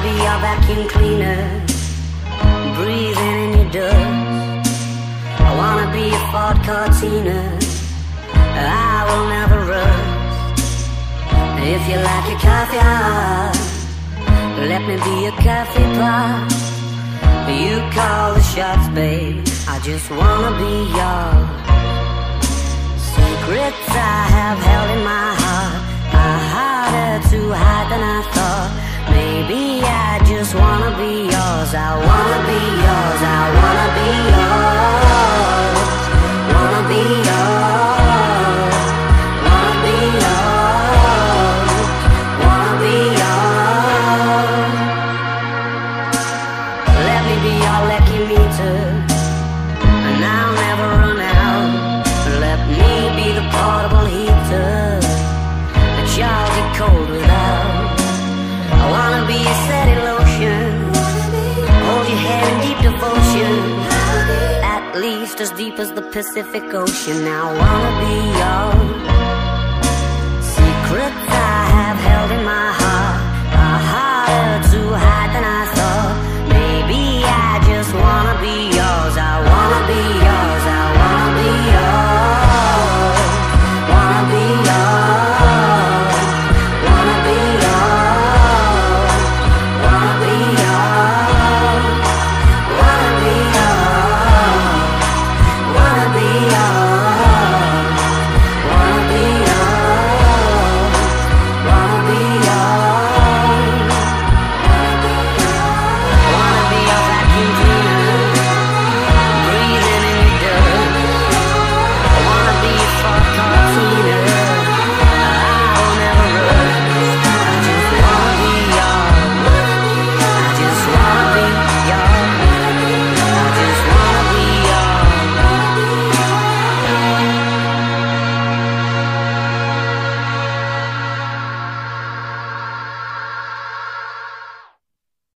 be your vacuum cleaner, breathing in your dust. I wanna be a Ford Cortina, I will never rust. If you like your coffee hot, let me be a coffee pot. You call the shots, babe, I just wanna be yours. Secrets I have held in my heart are harder to hide than I thought. Maybe I just wanna be yours. I wanna be yours. I wanna be yours. Wanna be yours. Wanna be yours. Wanna be yours. Let me be your lucky meter, and I'll never run out. Let me be the portable heater that y'all get cold without. I wanna be a steady lotion, hold your hand in deep devotion, at least as deep as the Pacific Ocean. I wanna be yours.